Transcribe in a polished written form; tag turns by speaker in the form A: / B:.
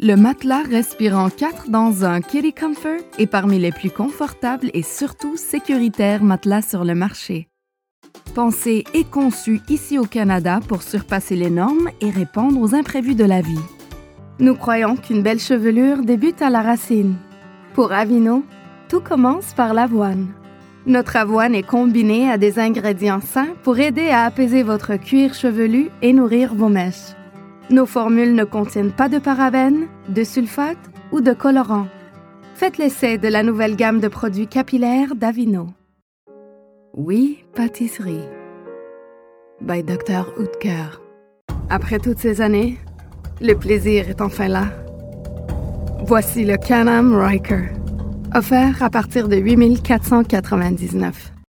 A: Le matelas respirant 4 dans un Kitty Comfort est parmi les plus confortables et surtout sécuritaires matelas sur le marché. Pensé et conçu ici au Canada pour surpasser les normes et répondre aux imprévus de la vie. Nous croyons qu'une belle chevelure débute à la racine. Pour Avino, tout commence par l'avoine. Notre avoine est combinée à des ingrédients sains pour aider à apaiser votre cuir chevelu et nourrir vos mèches. Nos formules ne contiennent pas de parabènes, de sulfate ou de colorants. Faites l'essai de la nouvelle gamme de produits capillaires d'Avino. Oui, pâtisserie. By Dr. Oetker. Après toutes ces années, le plaisir est enfin là. Voici le Can-Am Ryker, offert à partir de 8 499.